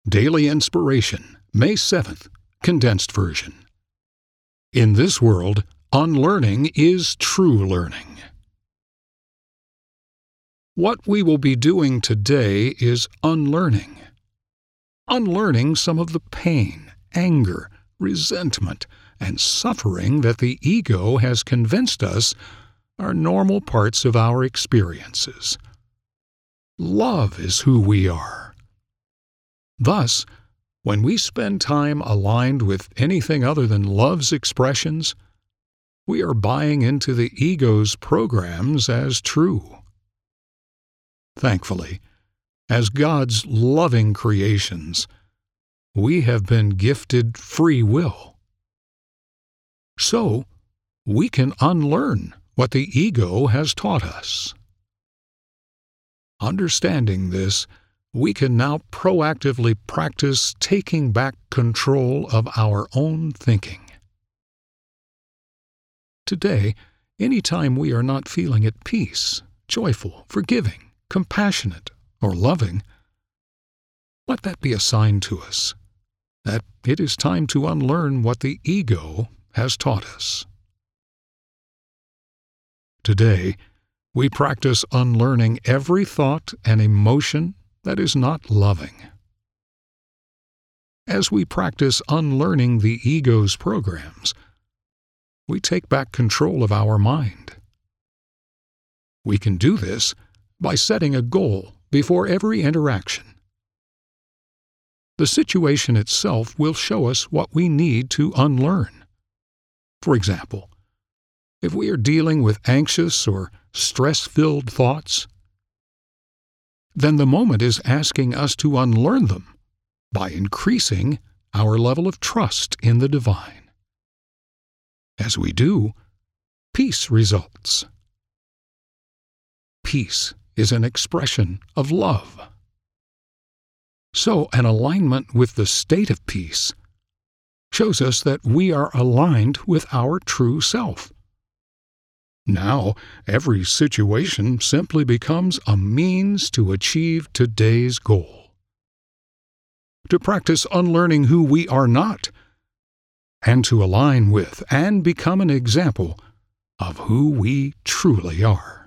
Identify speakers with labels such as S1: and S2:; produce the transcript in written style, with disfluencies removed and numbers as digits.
S1: Daily Inspiration, May 7th, Condensed Version. In this world, unlearning is true learning. What we will be doing today is unlearning. Unlearning some of the pain, anger, resentment, and suffering that the ego has convinced us are normal parts of our experiences. Love is who we are. Thus, when we spend time aligned with anything other than love's expressions, we are buying into the ego's programs as true. Thankfully, as God's loving creations, we have been gifted free will. So, we can unlearn what the ego has taught us. Understanding this, we can now proactively practice taking back control of our own thinking. Today, any time we are not feeling at peace, joyful, forgiving, compassionate, or loving, let that be a sign to us that it is time to unlearn what the ego has taught us. Today, we practice unlearning every thought and emotion that is not loving. As we practice unlearning the ego's programs, we take back control of our mind. We can do this by setting a goal before every interaction. The situation itself will show us what we need to unlearn. For example, if we are dealing with anxious or stress-filled thoughts, then the moment is asking us to unlearn them by increasing our level of trust in the divine. As we do, peace results. Peace is an expression of love. So an alignment with the state of peace shows us that we are aligned with our true self. Now, every situation simply becomes a means to achieve today's goal. To practice unlearning who we are not, and to align with and become an example of who we truly are.